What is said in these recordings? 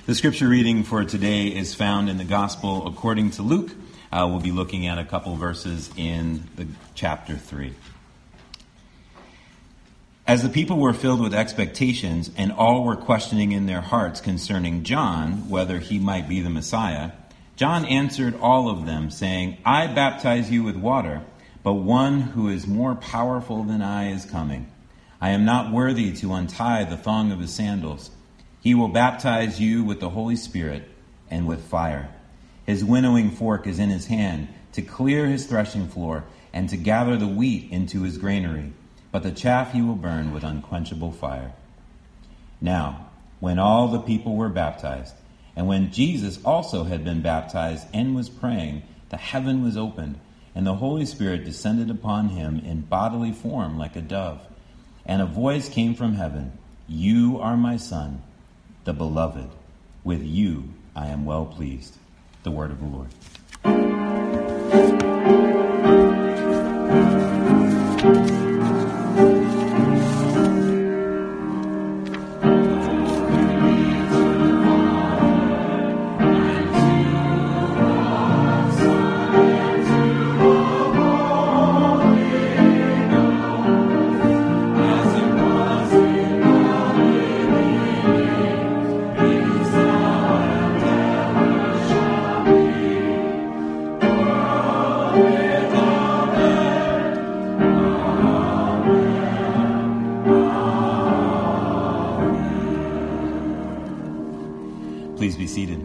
The scripture reading for today is found in the Gospel according to Luke. We'll be looking at a couple verses in the chapter 3. As the people were filled with expectations, and all were questioning in their hearts concerning John, whether he might be the Messiah, John answered all of them, saying, I baptize you with water, but one who is more powerful than I is coming. I am not worthy to untie the thong of his sandals. He will baptize you with the Holy Spirit and with fire. His winnowing fork is in his hand to clear his threshing floor and to gather the wheat into his granary, but the chaff he will burn with unquenchable fire. Now, when all the people were baptized, and when Jesus also had been baptized and was praying, the heaven was opened, and the Holy Spirit descended upon him in bodily form like a dove. And a voice came from heaven, You are my Son, the Beloved. With you I am well pleased. The word of the Lord. Please be seated.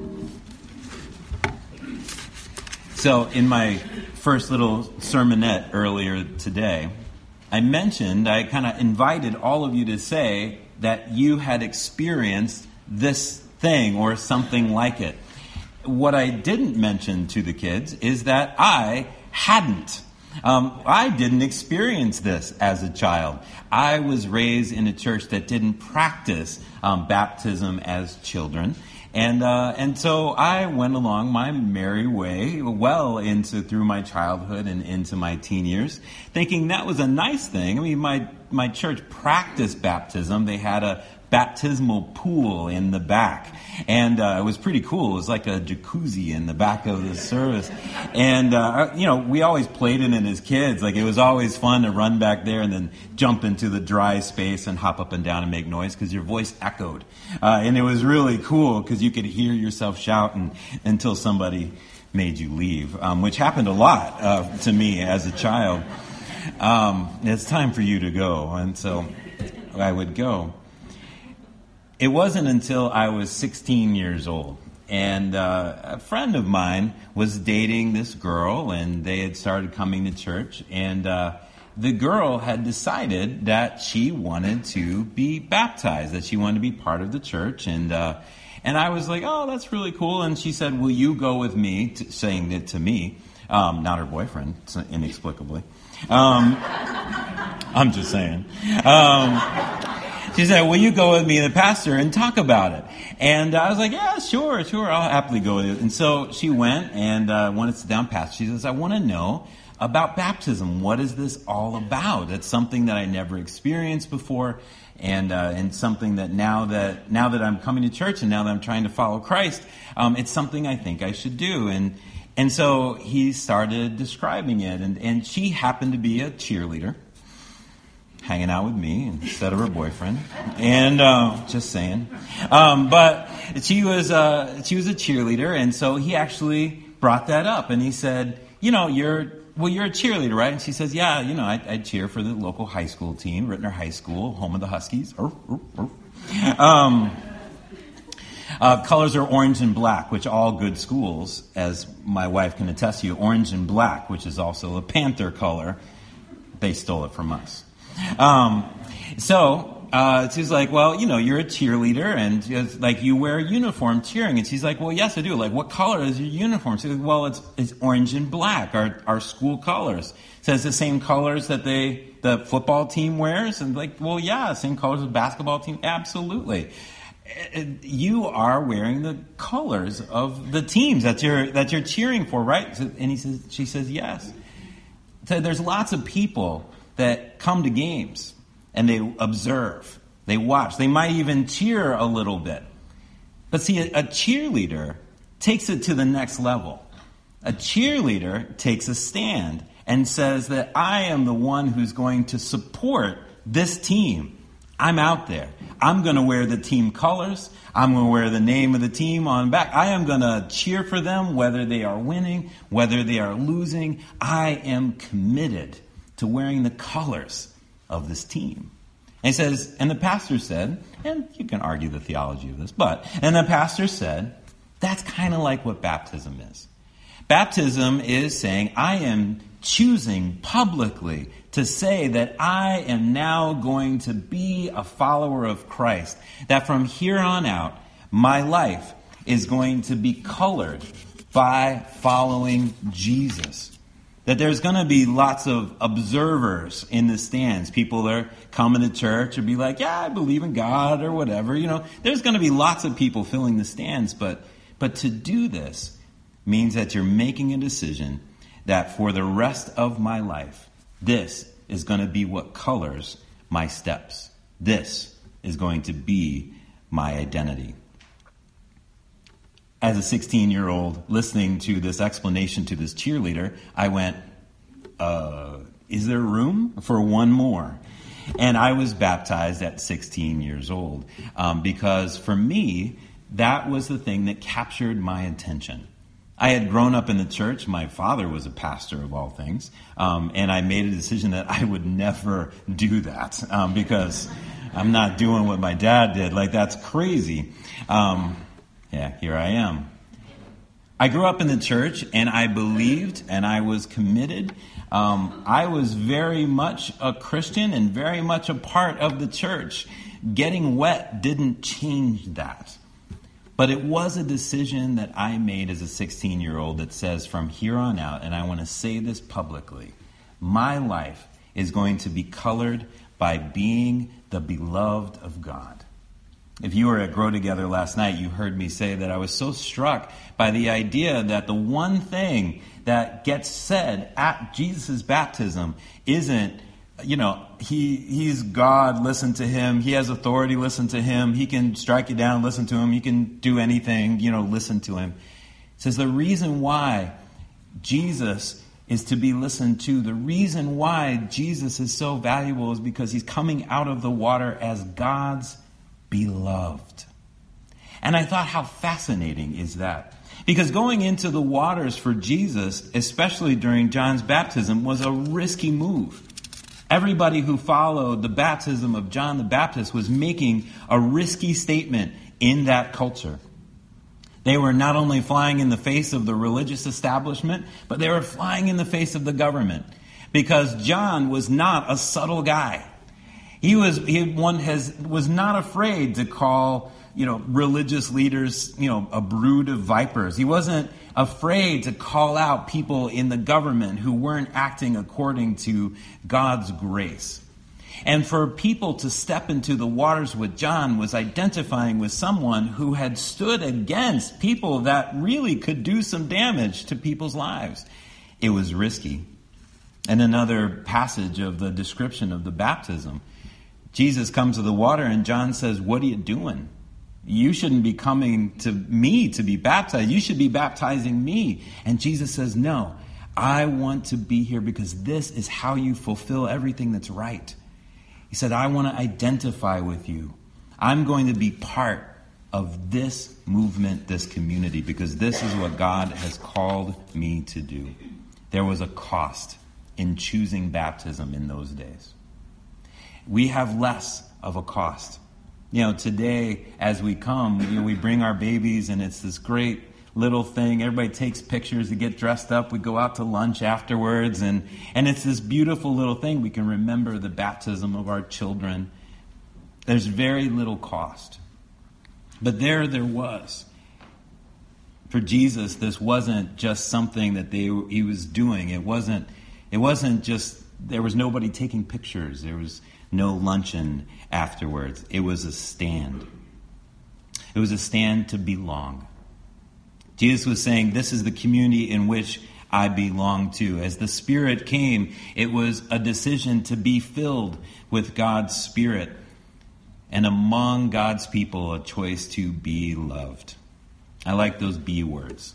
So, in my first little sermonette earlier today, I kind of invited all of you to say that you had experienced this thing or something like it. What I didn't mention to the kids is that I hadn't. I didn't experience this as a child. I was raised in a church that didn't practice baptism as children. And so I went along my merry way through my childhood and into my teen years, thinking that was a nice thing. I mean, my church practiced baptism. They had a baptismal pool in the back, and it was pretty cool. It was like a jacuzzi in the back of the service, and we always played in it as kids. Like, it was always fun to run back there and then jump into the dry space and hop up and down and make noise because your voice echoed, and it was really cool because you could hear yourself shouting until somebody made you leave, which happened a lot to me as a child. It's time for you to go, and so I would go. It wasn't until I was 16 years old, and a friend of mine was dating this girl, and they had started coming to church, and the girl had decided that she wanted to be baptized, that she wanted to be part of the church, and I was like, oh, that's really cool, and she said, will you go with me, saying it to me, not her boyfriend, inexplicably. I'm just saying. She said, will you go with me and the pastor and talk about it? And I was like, yeah, sure, I'll happily go with it. And so she went and wanted to sit down pastor. She says, I want to know about baptism. What is this all about? It's something that I never experienced before, and something that now that I'm coming to church and now that I'm trying to follow Christ, it's something I think I should do. And so he started describing it, and she happened to be a cheerleader, hanging out with me instead of her boyfriend, and just saying. But she was a cheerleader, and so he actually brought that up, and he said, you're a cheerleader, right? And she says, yeah, I cheer for the local high school team, Rittner High School, home of the Huskies. Colors are orange and black, which all good schools, as my wife can attest to you, orange and black, which is also a Panther color, they stole it from us. So she's like, well, you're a cheerleader, and she goes, like, you wear a uniform cheering. And she's like, well, yes, I do. Like, what color is your uniform? She goes, well, it's orange and black, our school colors. So it's the same colors that the football team wears. And like, well, yeah, same colors as the basketball team. Absolutely. You are wearing the colors of the teams that you're cheering for, right? And she says, yes. So there's lots of people that come to games and they observe, they watch, they might even cheer a little bit. But see, a cheerleader takes it to the next level. A cheerleader takes a stand and says that I am the one who's going to support this team. I'm out there. I'm going to wear the team colors. I'm going to wear the name of the team on back. I am going to cheer for them whether they are winning, whether they are losing. I am committed to wearing the colors of this team. And he says, and the pastor said, and you can argue the theology of this, and the pastor said, that's kind of like what baptism is. Baptism is saying, I am choosing publicly to say that I am now going to be a follower of Christ. That from here on out, my life is going to be colored by following Jesus. That there's going to be lots of observers in the stands. People that are coming to church and be like, yeah, I believe in God or whatever. There's going to be lots of people filling the stands. But to do this means that you're making a decision that for the rest of my life, this is going to be what colors my steps. This is going to be my identity. As a 16-year-old listening to this explanation to this cheerleader, I went, is there room for one more? And I was baptized at 16 years old because for me, that was the thing that captured my attention. I had grown up in the church. My father was a pastor of all things. And I made a decision that I would never do that because I'm not doing what my dad did. Like, that's crazy. Here I am. I grew up in the church and I believed and I was committed. I was very much a Christian and very much a part of the church. Getting wet didn't change that. But it was a decision that I made as a 16-year-old that says from here on out, and I want to say this publicly, my life is going to be colored by being the beloved of God. If you were at Grow Together last night, you heard me say that I was so struck by the idea that the one thing that gets said at Jesus' baptism isn't, he's God, listen to him. He has authority, listen to him. He can strike you down, listen to him. He can do anything, listen to him. It says the reason why Jesus is to be listened to, the reason why Jesus is so valuable is because he's coming out of the water as God's beloved. And I thought, how fascinating is that? Because going into the waters for Jesus, especially during John's baptism, was a risky move. Everybody who followed the baptism of John the Baptist was making a risky statement in that culture. They were not only flying in the face of the religious establishment, but they were flying in the face of the government. Because John was not a subtle guy. He was not afraid to call, religious leaders, a brood of vipers. He wasn't afraid to call out people in the government who weren't acting according to God's grace. And for people to step into the waters with John was identifying with someone who had stood against people that really could do some damage to people's lives. It was risky. And another passage of the description of the baptism, Jesus comes to the water and John says, "What are you doing? You shouldn't be coming to me to be baptized. You should be baptizing me." And Jesus says, "No, I want to be here because this is how you fulfill everything that's right." He said, "I want to identify with you. I'm going to be part of this movement, this community, because this is what God has called me to do." There was a cost in choosing baptism in those days. We have less of a cost. Today, as we come, we bring our babies and it's this great little thing. Everybody takes pictures to get dressed up. We go out to lunch afterwards and it's this beautiful little thing. We can remember the baptism of our children. There's very little cost. But there was. For Jesus, this wasn't just something that he was doing. It wasn't just, there was nobody taking pictures. There was no luncheon afterwards. It was a stand. It was a stand to belong. Jesus was saying, this is the community in which I belong to. As the Spirit came, it was a decision to be filled with God's Spirit. and among God's people a choice to be loved. I like those be words.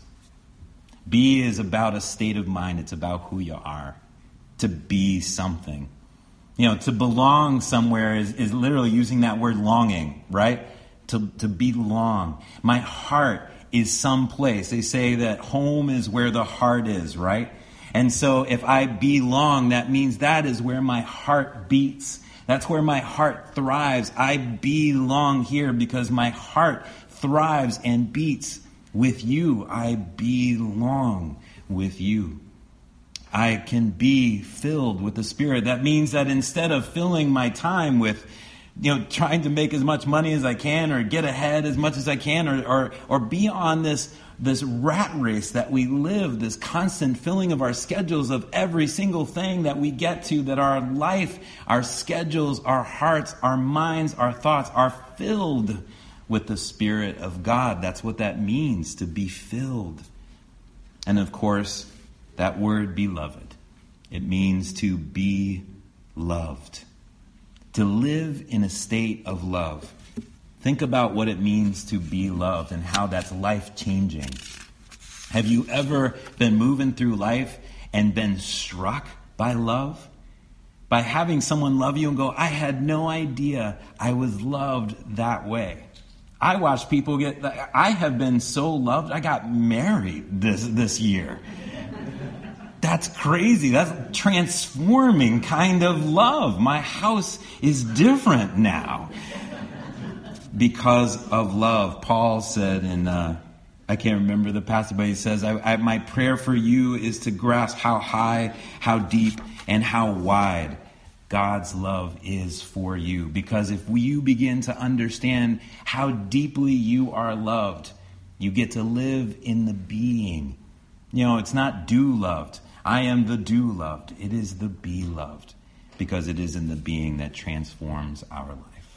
Be is about a state of mind. It's about who you are. To be something. To belong somewhere is literally using that word longing, right? To belong. My heart is someplace. They say that home is where the heart is, right? And so if I belong, that means that is where my heart beats. That's where my heart thrives. I belong here because my heart thrives and beats with you. I belong with you. I can be filled with the Spirit. That means that instead of filling my time with, trying to make as much money as I can or get ahead as much as I can or be on this rat race that we live, this constant filling of our schedules of every single thing that we get to, that our life, our schedules, our hearts, our minds, our thoughts are filled with the Spirit of God. That's what that means, to be filled. And of course, that word beloved, it means to be loved. To live in a state of love. Think about what it means to be loved and how that's life-changing. Have you ever been moving through life and been struck by love? By having someone love you and go, I had no idea I was loved that way. I watch people I have been so loved, I got married this year. That's crazy. That's transforming kind of love. My house is different now because of love. Paul said I can't remember the passage, but he says, my prayer for you is to grasp how high, how deep, and how wide God's love is for you. Because if you begin to understand how deeply you are loved, you get to live in the being. It's not do loved. I am the do loved. It is the be loved, because it is in the being that transforms our life.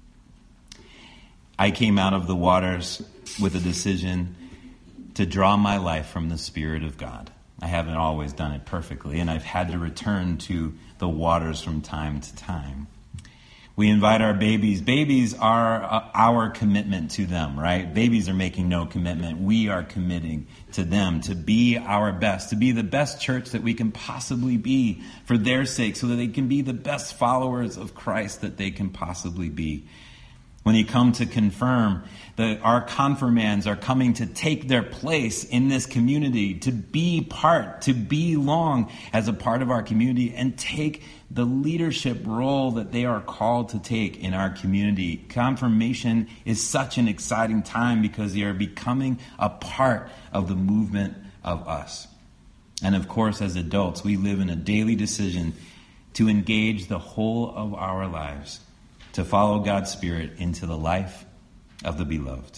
I came out of the waters with a decision to draw my life from the Spirit of God. I haven't always done it perfectly, and I've had to return to the waters from time to time. We invite our babies. Babies are our commitment to them, right? Babies are making no commitment. We are committing to them to be our best, to be the best church that we can possibly be for their sake, so that they can be the best followers of Christ that they can possibly be. When you come to confirm, our confirmands are coming to take their place in this community, to be part, to belong as a part of our community, and take the leadership role that they are called to take in our community. Confirmation is such an exciting time because they are becoming a part of the movement of us. And of course, as adults, we live in a daily decision to engage the whole of our lives to follow God's Spirit into the life of the beloved.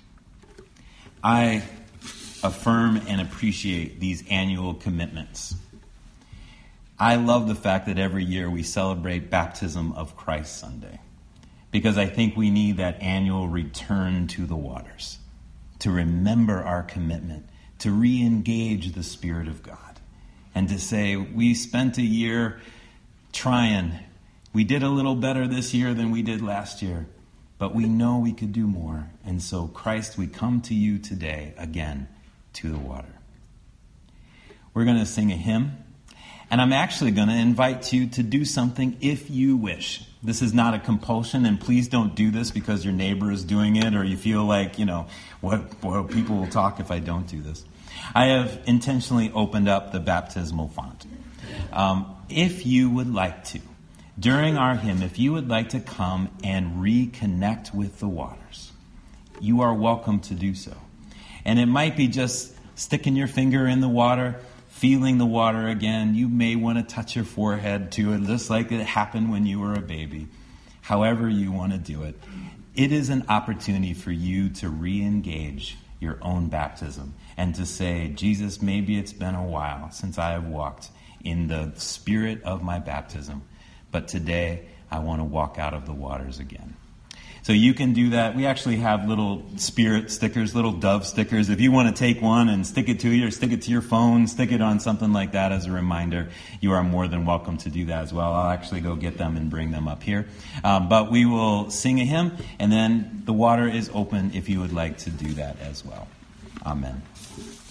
I affirm and appreciate these annual commitments. I love the fact that every year we celebrate Baptism of Christ Sunday, because I think we need that annual return to the waters, to remember our commitment, to re-engage the Spirit of God, and to say, we spent a year trying. We did a little better this year than we did last year, but we know we could do more. And so, Christ, we come to you today again to the water. We're going to sing a hymn, and I'm actually going to invite you to do something if you wish. This is not a compulsion, and please don't do this because your neighbor is doing it or you feel like, what people will talk if I don't do this. I have intentionally opened up the baptismal font. If you would like to, during our hymn, if you would like to come and reconnect with the waters, you are welcome to do so. And it might be just sticking your finger in the water, feeling the water again. You may want to touch your forehead to it, just like it happened when you were a baby. However you want to do it. It is an opportunity for you to re-engage your own baptism and to say, Jesus, maybe it's been a while since I have walked in the spirit of my baptism, but today I want to walk out of the waters again. So you can do that. We actually have little spirit stickers, little dove stickers. If you want to take one and stick it to you, or stick it to your phone, stick it on something like that as a reminder, you are more than welcome to do that as well. I'll actually go get them and bring them up here. But we will sing a hymn, and then the water is open if you would like to do that as well. Amen.